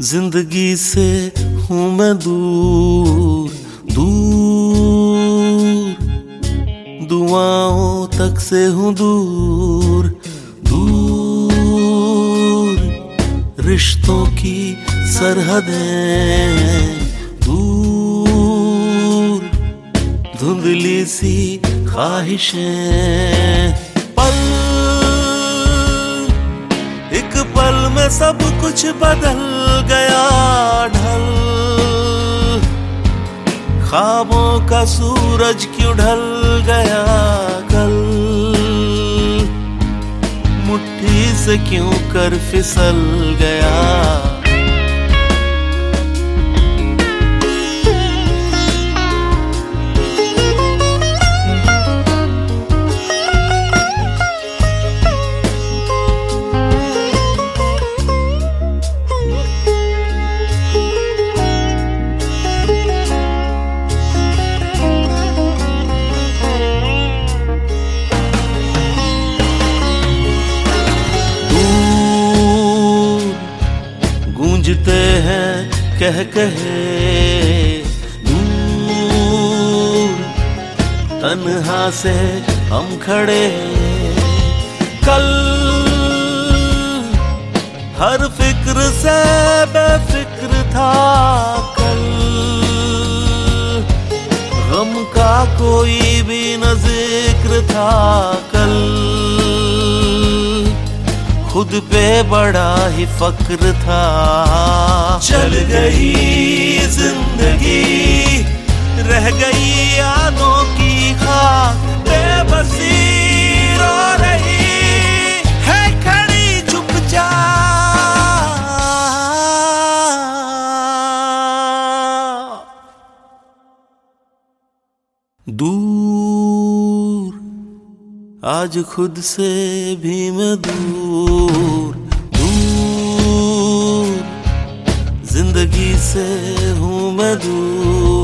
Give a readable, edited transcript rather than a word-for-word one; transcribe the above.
जिंदगी से हूँ मैं दूर दूर, दुआओं तक से हूँ दूर दूर, रिश्तों की सरहदें दूर, धुंधली सी ख्वाहिशें। पल एक पल में सब कुछ बदल गया ढल, ख्वाबों का सूरज क्यों ढल गया कल, मुट्ठी से क्यों कर फिसल गया। गूंजते हैं कह कहे दूर, तन्हा से हम खड़े कल, हर फिक्र से बेफिक्र था कल, गम का कोई भी न जिक्र था कल, खुद पे बड़ा ही फक्र था। चल गई जिंदगी, रह गई यादों की खाक, बेबसी रो रही है खड़ी चुपचाप। दूर आज खुद से भी मैं दूर दूर, जिंदगी से हूँ मैं दूर।